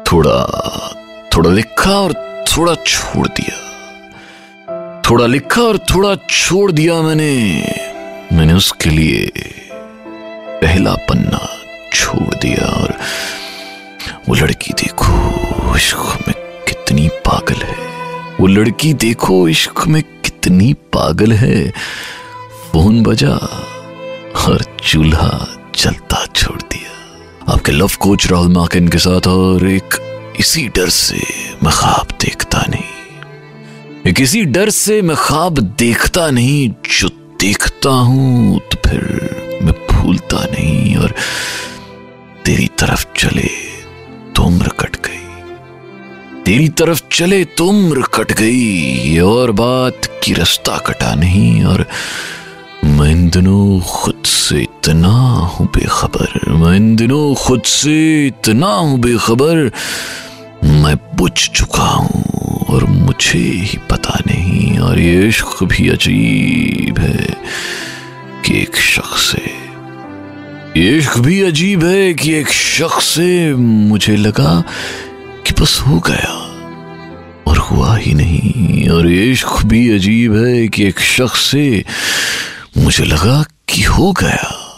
थोड़ा थोड़ा लिखा और थोड़ा छोड़ दिया, थोड़ा लिखा और थोड़ा छोड़ दिया मैंने उसके लिए पहला पन्ना छोड़ दिया। और वो लड़की देखो इश्क में कितनी पागल है, वो लड़की देखो इश्क में कितनी पागल है। फोन बजा और चूल्हा जलता छोड़ दिया। आपके लव कोच राहुल माकिन के साथ। और इसी डर से मैं ख्वाब देखता नहीं, इसी डर से मैं ख्वाब देखता नहीं, जो देखता हूं तो फिर मैं भूलता नहीं। और तेरी तरफ चले तो उम्र कट गई, तेरी तरफ चले तो उम्र कट गई, ये और बात की रास्ता कटा नहीं। और मैं इन दिनों खुद से इतना हूं बेखबर, मैं इन दिनों खुद से इतना हूं बेखबर, मैं बुझ चुका हूं और मुझे ही पता नहीं। और ये इश्क भी अजीब है कि एक शख्स से, ये इश्क भी अजीब है कि एक शख्स से मुझे लगा कि बस हो गया और हुआ ही नहीं। और ये इश्क भी अजीब है कि एक शख्स से मुझे लगा कि हो गया